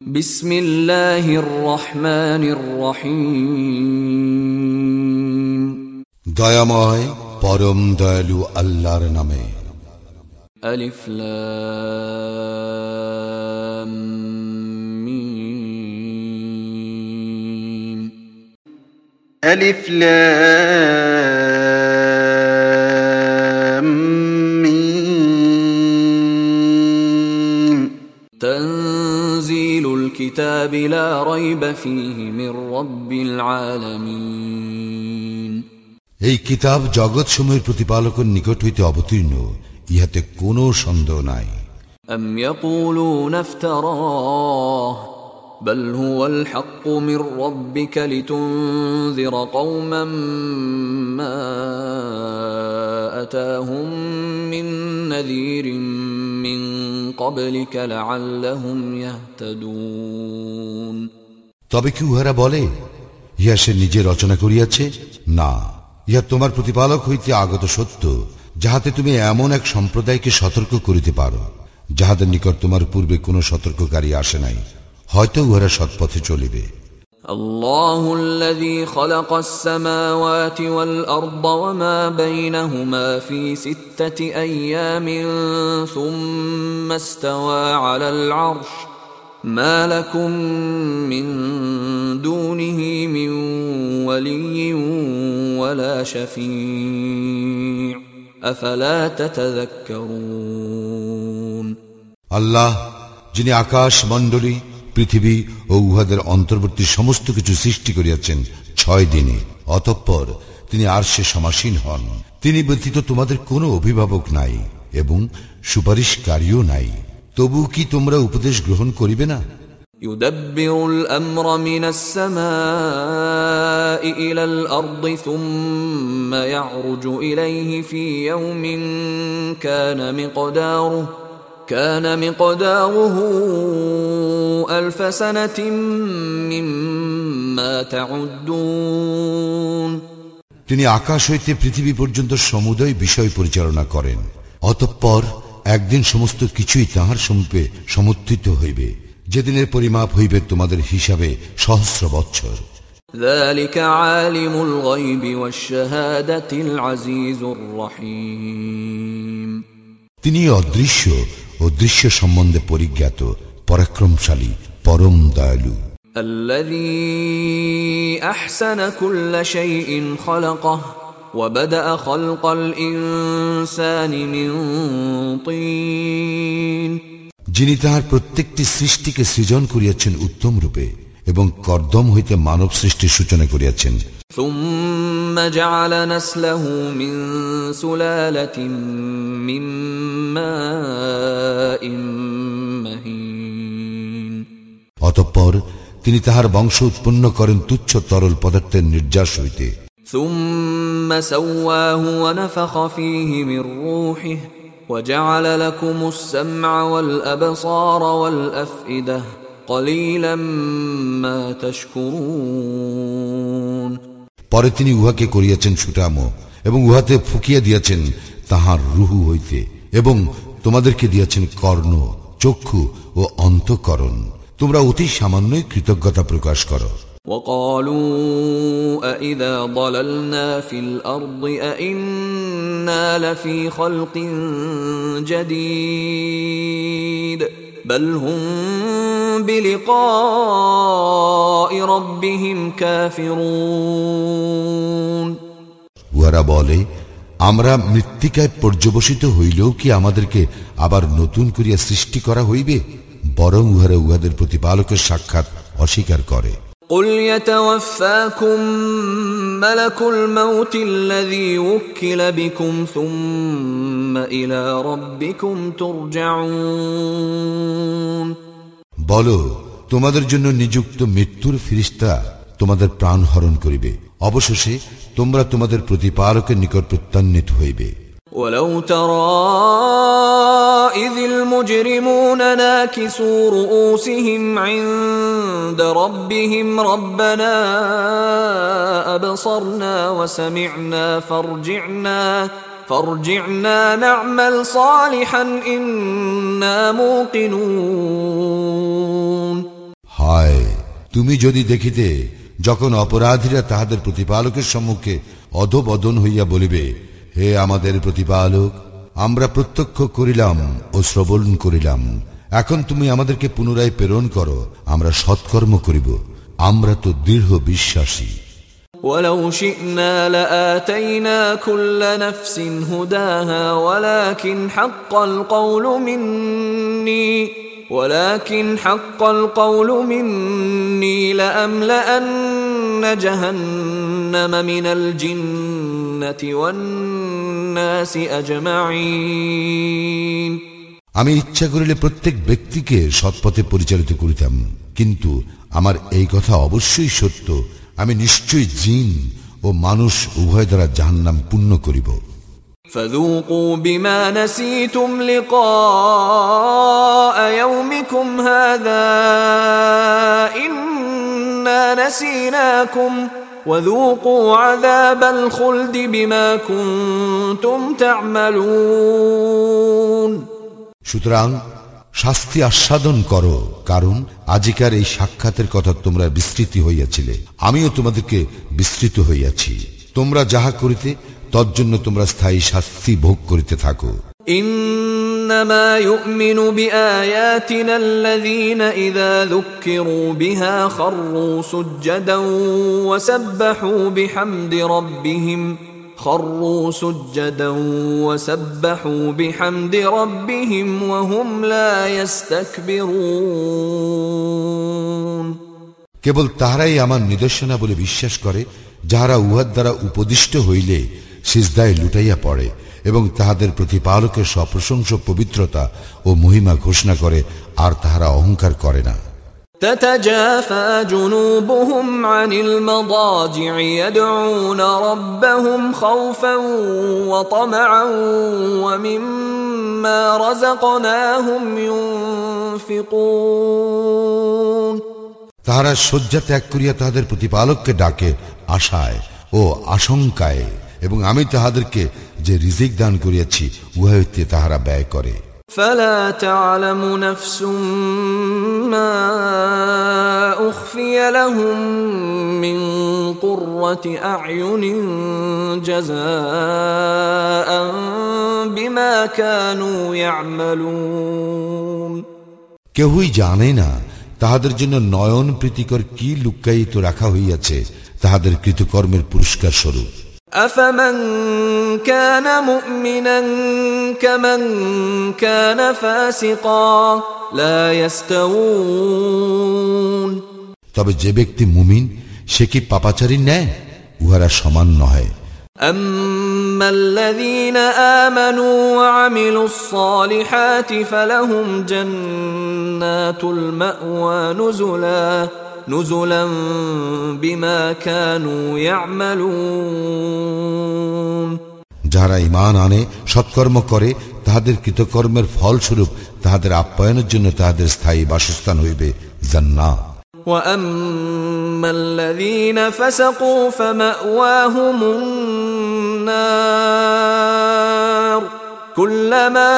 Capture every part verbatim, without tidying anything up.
বিসমিল্লাহির রহমানির রহিম। দয়াময় পরম দয়ালু আল্লাহর নামে। আলিফ লাম মিম। আলিফ লাম মিম। তানজিলুল কিতাবি লা রাইবা ফীহি মির রাব্বিল আলামিন। এই কিতাব জগৎ সমূহের প্রতিপালকের নিকট হইতে অবতীর্ণ, ইহাতে কোনো সন্দেহ নাই। আম ইয়াকুলুনা ইফতারাহ বাল হুয়াল হাক্কু মির রাব্বিকা লিতুনযিরা কওমান মা আতাহুম মিন নাযীরিন মিন ক্বাবলিকা লাআল্লাহুম ইয়াহতাদুন। তবে কি উহারা বলে, ইহা সে নিজে রচনা করিয়াছে? না, ইহা তোমার প্রতিপালক হইতে আগত সত্য, যাহাতে তুমি এমন এক সম্প্রদায়কে সতর্ক করিতে পারো, যাহাদের নিকট তোমার পূর্বে কোনো সতর্ককারী আসে নাই, হয়তো উহারা সৎপথে চলিবে। আল্লাহুল্লাযী খালাকাস সামাওয়াতি ওয়াল আরদা ওয়া মা বাইনাহুমা ফি সিত্তাতি আইয়ামিন সুম্মা ইসতাওয়া আলাল আরশ মা লাকুম মিন দুনিহি মিন ওয়ালিয়্যিন ওয়ালা শাফী' আফালা তাতাযাক্কারুন। আল্লাহ, যিনি আকাশ মণ্ডলী, পৃথিবী ও উহাদের অন্তর্বর্তী সমস্ত কিছু সৃষ্টি করিয়াছেন ছয় দিনে, অতঃপর তিনি আরশে সমাসীন হন। তিনি ব্যতীত তোমাদের কোনো অভিভাবক নাই এবং সুপারিশকারীও নাই। তবু কি তোমরা উপদেশ গ্রহণ করিবে না? ইউদাব্বিরুল আমরা মিনাস সামাই ইলাল আরদি সুম্মা ইয়ারজু ইলাইহি ফি ইয়াউমিন কানা মিকদারুহু কানা মিকদারুহু আলফ সানাতিন মিম্মা তাউদ্দুন। তিনি আকাশ হইতে পৃথিবী পর্যন্ত সমুদয় বিষয় পরিচালনা করেন, অতঃপর একদিন সমস্ত কিছুই তাহার সমীপে সমুত্থিত হইবে, যেদিনের পরিমাপ হইবে তোমাদের হিসাবে সহস্র বৎসর। যালিকা আলিমুল গায়বি ওয়াশ শাহাদাতিল আজিজুর রহিম। তিনি অদৃশ্য ও দৃশ্য সম্বন্ধে পরিজ্ঞাত, পরাক্রমশালী, পরম দয়ালু। আল্লাযী আহসানা কুল্লা শাইইন খালাকাহু ওয়া বাদাআ খালকাল ইনসানি মিন তিন। যিনি তাহার প্রত্যেকটি সৃষ্টিকে সৃজন করিয়াছেন উত্তম রূপে এবং কর্দম হইতে মানব সৃষ্টির সূচনা করিয়াছেন। সুম্মা জাআলা নাসলাহু মিন সুলালাতিন মিন মাইন মাহিন। অতঃপর তিনি তাহার বংশ উৎপন্ন করেন তুচ্ছ তরল পদার্থের নির্যাস হইতে। সুম্মা সাওয়াহু ওয়া নাফাখা ফীহি মির রূহিহি ওয়া জাআলা লাকুমুস সামআ ওয়াল আবসারা ওয়াল আফইদাহ ক্বালীলাম মা তাশকুরুন। পরে তিনি উহাকে করিয়াছেন সুঠাম এবং উহাতে ফুকিয়া দিয়াছেন তাহার রুহু হইতে, এবং তোমাদেরকে দিয়াছেন কর্ণ, চক্ষু ও অন্তঃকরণ। তোমরা অতি সামান্যই কৃতজ্ঞতা প্রকাশ করো। وقالوا أإذا ضللنا في الأرض أإنا لفي خلق جديد بل هم بلقاء ربهم كافرون। উহারা বলে, আমরা মৃত্তিকায় পর্যবসিত হইলেও কি আমাদেরকে আবার নতুন করিয়া সৃষ্টি করা হইবে? বরং উহারা উহাদের প্রতিপালকের সাক্ষাৎ অস্বীকার করে। قل يتوفاكم ملك الموت الذي وكل بكم ثم إلى ربكم ترجعون। বলো, তোমাদের জন্য নিযুক্ত মৃত্যুর ফেরেশতা তোমাদের প্রাণ হরণ করিবে, অবশেষে তোমরা তোমাদের প্রতিপালকের নিকট প্রত্যানীত হইবে। ولو ترى إذ المجرمون ناكسوا رؤوسهم عند ربهم ربنا أبصرنا وسمعنا فارجعنا فارجعنا نعمل صالحا إنا موقنون। তুমি যদি দেখিতে যখন অপরাধীরা তাহাদের প্রতিপালকের সম্মুখে অধোবদন হইয়া বলিবে, হে আমাদের প্রতিপালক, আমরা প্রত্যক্ষ করিলাম ও শ্রবণ করিলাম, এখন তুমি আমাদেরকে পুনরায় প্রেরণ করো, আমরা সৎকর্ম করিব, আমরা তো দৃঢ় বিশ্বাসী। ولو شئنا لآتينا كل نفس هداها ولكن حق القول مني ولكن حق القول مني لأملأن جهنم من الجنة والناس أجمعين। আমি ইচ্ছা করিলে প্রত্যেক ব্যক্তিকে সৎপথে পরিচালিত করিতাম, কিন্তু আমার এই কথা অবশ্যই সত্য, আমি নিশ্চয়ই জিন ও মানুষ উভয় দ্বারা জাহান্নাম পূর্ণ করিব। فذوقوا بما نسيتم لقاء يومكم هذا إنا نسيناكم وذوقوا عذاب الخلد بما كنتم تعملون। সুতরাং শাস্তি আস্বাদন করো, কারণ আজিকার এই সাক্ষাতের কথা তোমরা বিস্মৃতি হইয়াছিলে, আমিও তোমাদেরকে বিস্মৃত হইয়াছি। তোমরা যাহা করিতে তজ্জন্য তোমরা স্থায়ী শাস্তি ভোগ করিতে থাকো। ইন্নামা ইউমিনু বিআয়াতিনা আল্লাযীনা ইযা যুক্কিরু বিহা খাররু সুজদান ওয়া সাব্বাহু বিহামদি রাব্বিহিম خروا سجدا وسبحوا بحمد ربهم وهم لا يستكبرون। কেবল তাহারাই আমার নিদর্শনা বলে বিশ্বাস করে, যাহারা উহার দ্বারা উপদিষ্ট হইলে সিজদায় লুটাইয়া পড়ে এবং তাহাদের প্রতিপালকের সপ্রশংস পবিত্রতা ও মহিমা ঘোষণা করে, আর তাহারা অহংকার করে না। تتجافى جنوبهم عن المضاجع يدعون ربهم خوفا وطمعا ومما رزقناهم ينفقون। তাহারা শয্যা ত্যাগ করিয়া তাহাদের প্রতিপালককে ডাকে আশায় ও আশঙ্কায়, এবং আমি তাহাদেরকে যে রিজিক দান করিয়াছি উহা হইতে তাহারা ব্যয় করে। فلا تعلم نفس ما أخفي لهم من قرة أعين جزاء بما كانوا يعملون। কেহই জানে না তাহাদের জন্য নয়ন প্রীতিকর কি লুকায়িত রাখা হইয়াছে তাহাদের কৃতকর্মের পুরস্কার স্বরূপ। أفمن كان مؤمنا كمن كان فاسقا لا يستوون। তবে যে ব্যক্তি মুমিন সে কি পাপাচারী ন্যায়? উহারা সমান নহে। أما الذين آمنوا وعملوا الصالحات فلهم جنات المأوى نزلا نزلا بما كانوا يعملون। যারা ঈমান আনে সৎকর্ম করে তাহাদের কৃতকর্মের ফলস্বরূপ তাহাদের আপ্যায়নের জন্য তাহাদের স্থায়ী বাসস্থান হইবে জান্নাত। وأما الذين فسقوا فمأواهم النار كلما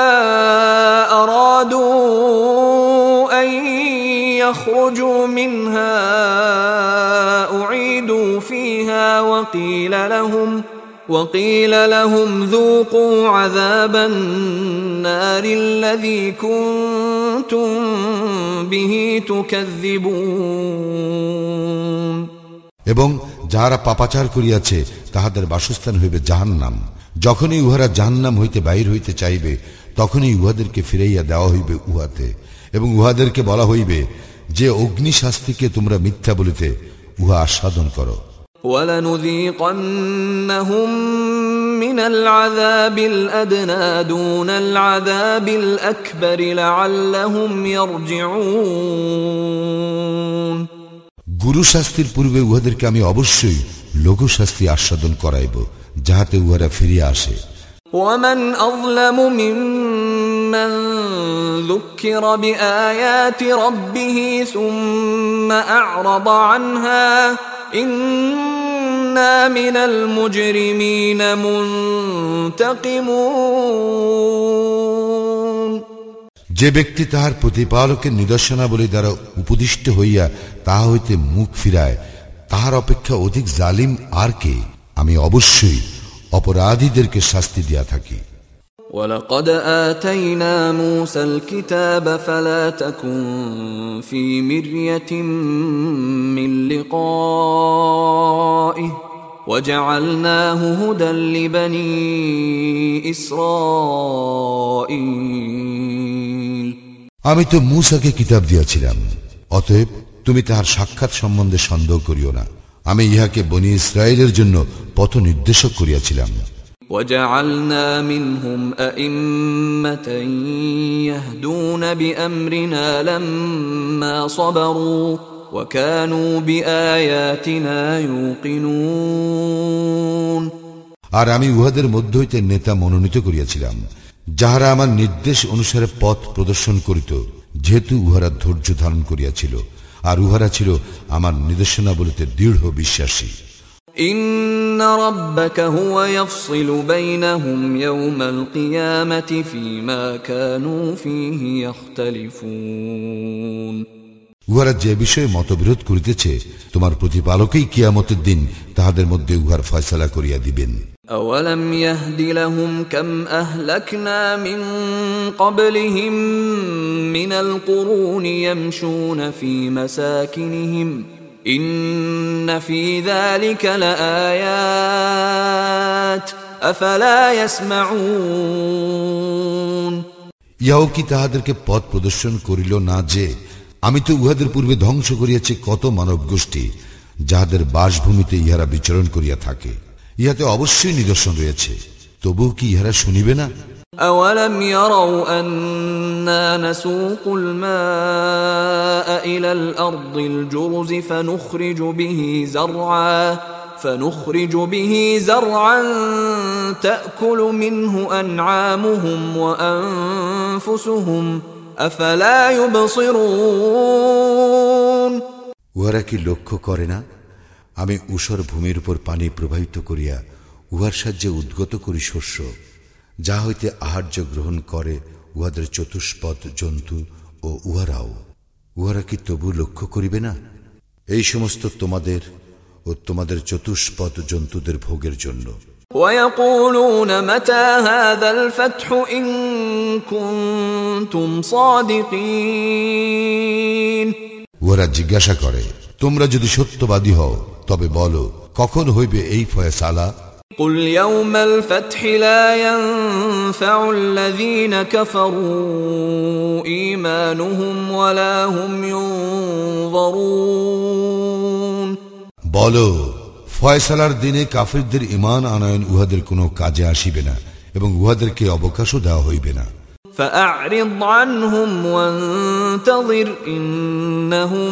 أرادوا أن يخرجوا منها أعيدوا فيها وقيل لهم وقيل لهم ذوقوا عذاب النار الذي كنتم به تكذبون। এবং যাহারা পাপাচার করিয়াছে তাহাদের বাসস্থান হইবে জাহান্নাম, যখনই উহারা জাহান্নাম হইতে বাহির হইতে চাইবে তখনই উহাদেরকে ফিরাইয়া দেওয়া হইবে উহাতে, এবং উহাদেরকে বলা হইবে যে অগ্নি শাস্তিকে তোমরা মিথ্যা বলিতে উহা আস্বাদন করো। وَلَنُذِيقَنَّهُم مِّنَ الْعَذَابِ الْأَدْنَى دُونَ الْعَذَابِ الْأَكْبَرِ لَعَلَّهُمْ يَرْجِعُونَ। গুরু শাস্তির পূর্বে উহাদেরকে আমি অবশ্যই লঘু শাস্তি আস্বাদন করাইব, যাহাতে উহারা ফিরিয়া আসে। وَمَنْ أَظْلَمُ مِمَّنْ ذُكِّرَ بِآيَاتِ رَبِّهِ ثُمَّ أَعْرَضَ عَنْهَا إِنَّا مِنَ الْمُجْرِمِينَ مُنْتَقِمُونَ। যে ব্যক্তি তাহার প্রতিপালকের নিদর্শনাবলী দ্বারা উপদিষ্ট হইয়া তাহা হইতে মুখ ফিরায় তাহার অপেক্ষা অধিক জালিম আর কে? আমি অবশ্যই অপরাধীদেরকে শাস্তি দিয়া থাকি। وَلَقَدْ آتَيْنَا مُوسَى الْكِتَابَ فَلَا تَكُنْ فِي مِرْيَةٍ مِّن لِقَائِهِ وَجَعَلْنَاهُ هُدًى لِبَنِي إِسْرَائِيلَ আমি তো মূসাকে কিতাব দিয়াছিলাম, অতএব তুমি তাহার সাক্ষাৎ সম্বন্ধে সন্দেহ করিও না। আমি ইহাকে বনি ইসরায়েলের জন্য পথ নির্দেশক করিয়াছিলাম। وَجَعَلْنَا مِنْهُمْ أَئِمَّةً يَهْدُونَ بِأَمْرِنَا لَمَّا صَبَرُوا وَكَانُوا بِآيَاتِنَا يُوقِنُونَ আর আমি উহাদের মধ্য হইতে নেতা মনোনীত করিয়াছিলাম, যাহারা আমার নির্দেশ অনুসারে পথ প্রদর্শন করিত, যেহেতু উহারা ধৈর্য ধারণ করিয়াছিল আর উহারা ছিল আমার নিদর্শনাবলীতে দৃঢ় বিশ্বাসী। إن ربك هو يفصل بينهم يوم القيامة فيما كانوا فيه يختلفون উহারা যে বিষয়ে মতবিরোধ করিতেছে তোমার প্রতিপালকই কিয়ামতের দিন তাহাদের মধ্যে উহার ফয়সালা করিয়া দিবেন। أولم يهد لهم كم أهلكنا من قبلهم من القرون يمشون في مساكنهم إن في ذلك لآيات أفلا يسمعون ইহাও কি তাহাদেরকে পথ প্রদর্শন করিল না যে আমি তো উহাদের পূর্বে ধ্বংস করিয়াছি কত মানব গোষ্ঠী, যাহাদের বাসভূমিতে ইহারা বিচরণ করিয়া থাকে। ইহাতে অবশ্যই নিদর্শন রয়েছে, তবুও কি ইহারা শুনিবে না? أولم يروا أنا نسوق الماء إلى الأرض الجرز فنخرج به زرعا فنخرج به زرعا تأكل منه أنعامهم وأنفسهم أفلا يبصرون উহারা কি লক্ষ্য করে না আমি ঊষর ভূমির উপর পানি প্রবাহিত করিয়া উহার সাহায্যে উদ্গত করি শস্য, যা হইতে আহার্য গ্রহণ করে উহাদের চতুষ্পদ জন্তু ও উহারাও। উহারা কি তবু লক্ষ্য করিবে না? এই সমস্ত তোমাদের ও তোমাদের চতুষ্পদ জন্তুদের ভোগের জন্য। ويقولون متى هذا الفتح إن كنتم صادقين উহারা জিজ্ঞাসা করে, তোমরা যদি সত্যবাদী হও তবে বলো, কখন হইবে এই ফয়সালা? قل يوم الفتح لا ينفع الذين كفروا إيمانهم ولا هم ينظرون বলো, ফয়সালার দিনে কাফিরদের ঈমান আনয়ন উহাদের কোনো কাজে আসিবে না এবং উহাদেরকে অবকাশও দেওয়া হইবে না। فأعرض عنهم وانتظر إنهم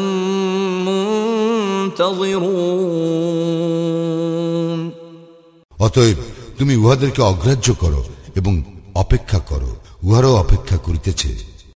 منتظرون অতএব তুমি উহাদেরকে অগ্রাহ্য করো এবং অপেক্ষা করো, উহারাও অপেক্ষা করিতেছে।